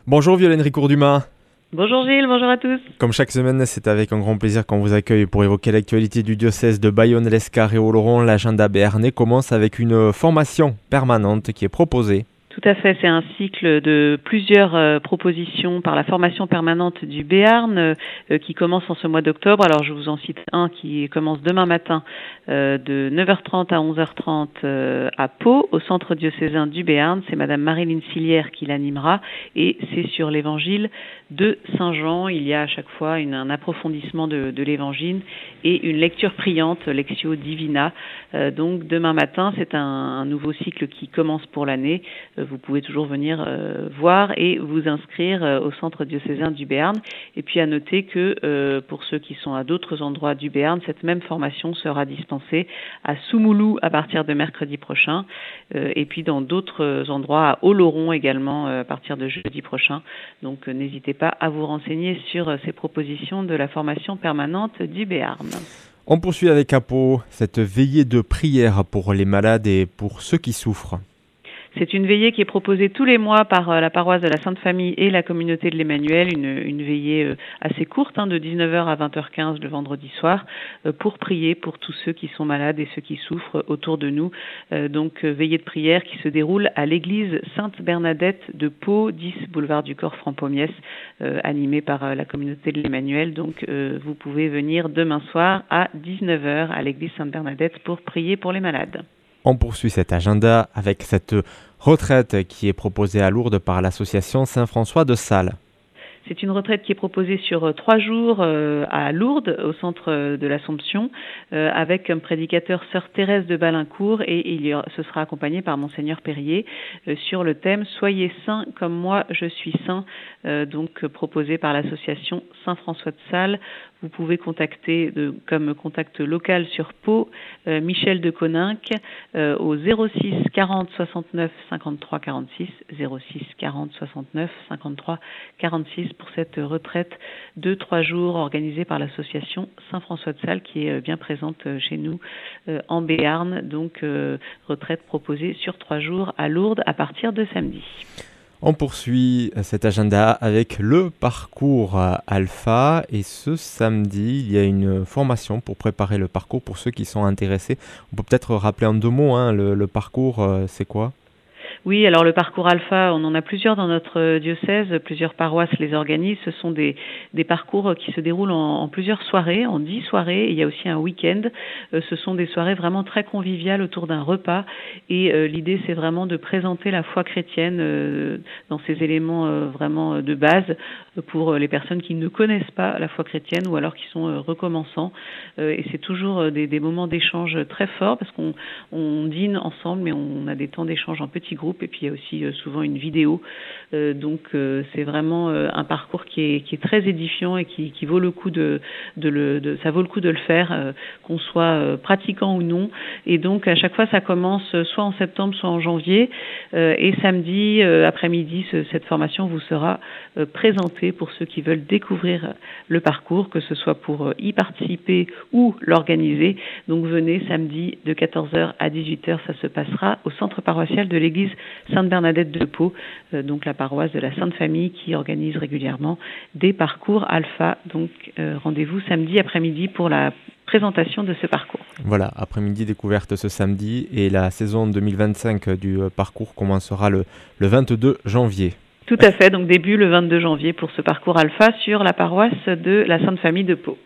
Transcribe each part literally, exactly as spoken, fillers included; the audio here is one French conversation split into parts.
Bonjour Violaine Ricourt-Dumas. Bonjour Gilles, bonjour à tous. Comme chaque semaine, c'est avec un grand plaisir qu'on vous accueille pour évoquer l'actualité du diocèse de Bayonne, l'Escar et Oloron. L'agenda béarnais commence avec une formation permanente qui est proposée. Tout à fait, c'est un cycle de plusieurs euh, propositions par la formation permanente du Béarn euh, qui commence en ce mois d'octobre. Alors je vous en cite un qui commence demain matin euh, de neuf heures trente à onze heures trente euh, à Pau, au centre diocésain du Béarn. C'est Madame Marilyn Silière qui l'animera et c'est sur l'évangile de Saint Jean. Il y a à chaque fois une, un approfondissement de, de l'évangile et une lecture priante, Lectio Divina. Euh, donc demain matin, c'est un, un nouveau cycle qui commence pour l'année. Vous pouvez toujours venir euh, voir et vous inscrire euh, au centre diocésain du Béarn. Et puis à noter que euh, pour ceux qui sont à d'autres endroits du Béarn, cette même formation sera dispensée à Soumoulou à partir de mercredi prochain euh, et puis dans d'autres endroits, à Oloron également euh, à partir de jeudi prochain. Donc euh, n'hésitez pas à vous renseigner sur euh, ces propositions de la formation permanente du Béarn. On poursuit avec à Pau cette veillée de prière pour les malades et pour ceux qui souffrent. C'est une veillée qui est proposée tous les mois par la paroisse de la Sainte Famille et la communauté de l'Emmanuel, une, une veillée assez courte, hein, de dix-neuf heures à vingt heures quinze le vendredi soir, pour prier pour tous ceux qui sont malades et ceux qui souffrent autour de nous. Donc veillée de prière qui se déroule à l'église Sainte-Bernadette de Pau, dix boulevard du Corps Franc-Pommiès, animée par la communauté de l'Emmanuel. Donc vous pouvez venir demain soir à dix-neuf heures à l'église Sainte-Bernadette pour prier pour les malades. On poursuit cet agenda avec cette retraite qui est proposée à Lourdes par l'association Saint-François de Sales. C'est une retraite qui est proposée sur trois jours euh, à Lourdes, au centre de l'Assomption, euh, avec comme prédicateur sœur Thérèse de Balincourt et il y aura, ce sera accompagné par Monseigneur Perrier euh, sur le thème « Soyez saints comme moi je suis saint euh, », donc proposé par l'association Saint-François de Sales. Vous pouvez contacter de, comme contact local sur Pau euh, Michel de Coninck euh, au zéro six quarante soixante-neuf cinquante-trois quarante-six, zéro six quarante soixante-neuf cinquante-trois quarante-six pour cette retraite de trois jours organisée par l'association Saint-François de Sales qui est bien présente chez nous euh, en Béarn. Donc euh, retraite proposée sur trois jours à Lourdes à partir de samedi. On poursuit cet agenda avec le parcours Alpha et ce samedi, il y a une formation pour préparer le parcours pour ceux qui sont intéressés. On peut peut-être rappeler en deux mots, hein, le, le parcours, c'est quoi ? Oui, alors le parcours Alpha, on en a plusieurs dans notre diocèse, plusieurs paroisses les organisent. Ce sont des, des parcours qui se déroulent en, en plusieurs soirées, en dix soirées. Et il y a aussi un week-end. Euh, ce sont des soirées vraiment très conviviales autour d'un repas. Et euh, l'idée, c'est vraiment de présenter la foi chrétienne euh, dans ses éléments euh, vraiment de base pour les personnes qui ne connaissent pas la foi chrétienne ou alors qui sont euh, recommençants. Euh, et c'est toujours des, des moments d'échange très forts parce qu'on on dîne ensemble, mais on a des temps d'échange en petits groupes. Et puis il y a aussi euh, souvent une vidéo. Euh, donc euh, c'est vraiment euh, un parcours qui est, qui est très édifiant et qui, qui vaut le coup de, de le, de, ça vaut le coup de le faire, euh, qu'on soit euh, pratiquant ou non. Et donc à chaque fois ça commence soit en septembre, soit en janvier. Euh, et samedi euh, après-midi, ce, cette formation vous sera euh, présentée pour ceux qui veulent découvrir le parcours, que ce soit pour euh, y participer ou l'organiser. Donc venez samedi de quatorze heures à dix-huit heures, ça se passera au centre paroissial de l'église Sainte-Bernadette de Pau, euh, donc la paroisse de la Sainte Famille qui organise régulièrement des parcours Alpha. Donc euh, rendez-vous samedi après-midi pour la présentation de ce parcours. Voilà, après-midi découverte ce samedi et la saison deux mille vingt-cinq du parcours commencera le, le vingt-deux janvier. Tout à fait, donc début le vingt-deux janvier pour ce parcours Alpha sur la paroisse de la Sainte Famille de Pau.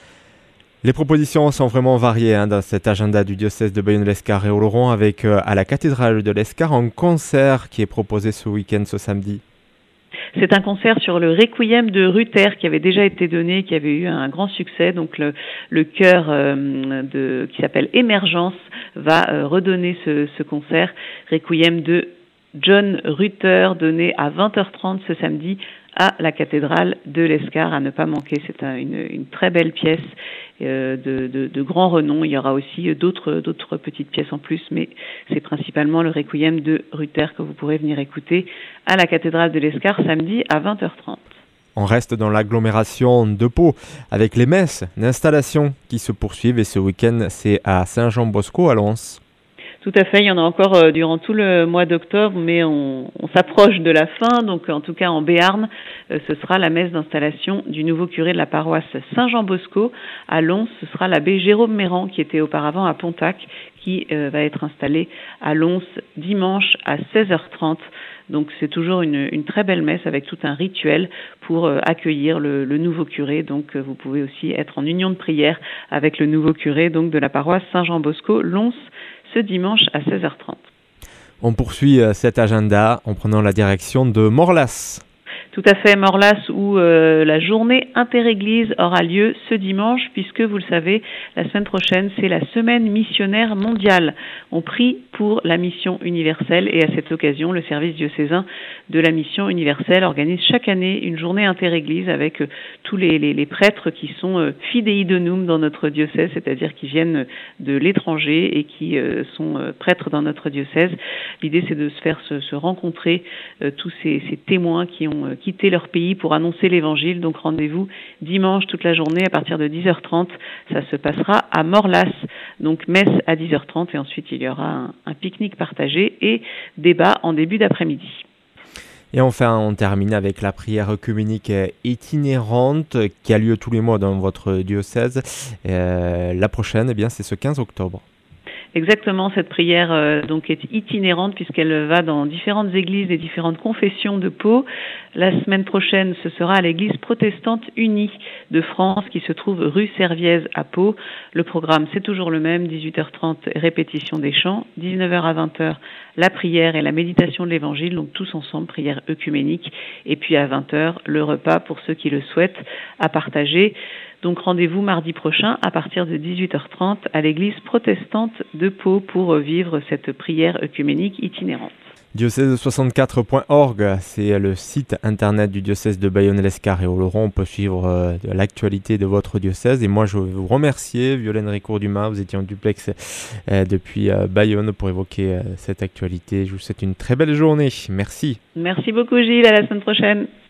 Les propositions sont vraiment variées hein, dans cet agenda du diocèse de Bayonne, l'Escar et Oloron avec euh, à la cathédrale de l'Escar un concert qui est proposé ce week-end, ce samedi. C'est un concert sur le Requiem de Ruther qui avait déjà été donné, qui avait eu un grand succès. Donc le, le chœur euh, de, qui s'appelle Émergence va euh, redonner ce, ce concert Requiem de John Ruther donné à vingt heures trente ce samedi à la cathédrale de l'Escar, à ne pas manquer. C'est un, une, une très belle pièce euh, de, de, de grand renom. Il y aura aussi d'autres, d'autres petites pièces en plus, mais c'est principalement le Requiem de Ruther que vous pourrez venir écouter à la cathédrale de l'Escar samedi à vingt heures trente. On reste dans l'agglomération de Pau avec les messes d'installation qui se poursuivent et ce week-end c'est à Saint-Jean-Bosco à Lens. Tout à fait, il y en a encore euh, durant tout le mois d'octobre, mais on, on s'approche de la fin. Donc, en tout cas, en Béarn, euh, ce sera la messe d'installation du nouveau curé de la paroisse Saint-Jean-Bosco. À Lons, ce sera l'abbé Jérôme Méran, qui était auparavant à Pontac, qui euh, va être installé à Lons dimanche à seize heures trente. Donc, c'est toujours une, une très belle messe avec tout un rituel pour euh, accueillir le, le nouveau curé. Donc, euh, vous pouvez aussi être en union de prière avec le nouveau curé donc de la paroisse Saint-Jean-Bosco, Lons, ce dimanche à seize heures trente. On poursuit euh, cet agenda en prenant la direction de Morlas. Tout à fait, Morlas, où euh, la journée interéglise aura lieu ce dimanche, puisque vous le savez, la semaine prochaine, c'est la semaine missionnaire mondiale. On prie pour la mission universelle et à cette occasion, le service diocésain de la mission universelle organise chaque année une journée interéglise avec euh, tous les, les, les prêtres qui sont euh, fidei donum dans notre diocèse, c'est-à-dire qui viennent de l'étranger et qui euh, sont euh, prêtres dans notre diocèse. L'idée, c'est de se faire se, se rencontrer euh, tous ces, ces témoins qui ont euh, quitter leur pays pour annoncer l'évangile. Donc rendez-vous dimanche toute la journée à partir de dix heures trente. Ça se passera à Morlas. Donc messe à dix heures trente et ensuite il y aura un, un pique-nique partagé et débat en début d'après-midi. Et enfin, on termine avec la prière œcuménique itinérante qui a lieu tous les mois dans votre diocèse. Euh, la prochaine, eh bien, c'est ce quinze octobre. Exactement, cette prière euh, donc est itinérante puisqu'elle va dans différentes églises et différentes confessions de Pau. La semaine prochaine, ce sera à l'église protestante unie de France qui se trouve rue Serviez à Pau. Le programme, c'est toujours le même, dix-huit heures trente, répétition des chants, dix-neuf heures à vingt heures, la prière et la méditation de l'évangile, donc tous ensemble, prière œcuménique. Et puis à vingt heures, le repas pour ceux qui le souhaitent à partager. Donc rendez-vous mardi prochain à partir de dix-huit heures trente à l'église protestante de Pau pour vivre cette prière œcuménique itinérante. diocèse soixante-quatre point org, c'est le site internet du diocèse de Bayonne-Lescar et Oloron. On peut suivre euh, l'actualité de votre diocèse. Et moi, je veux vous remercier, Violaine Ricourt-Dumas. Vous étiez en duplex euh, depuis euh, Bayonne pour évoquer euh, cette actualité. Je vous souhaite une très belle journée. Merci. Merci beaucoup, Gilles. À la semaine prochaine.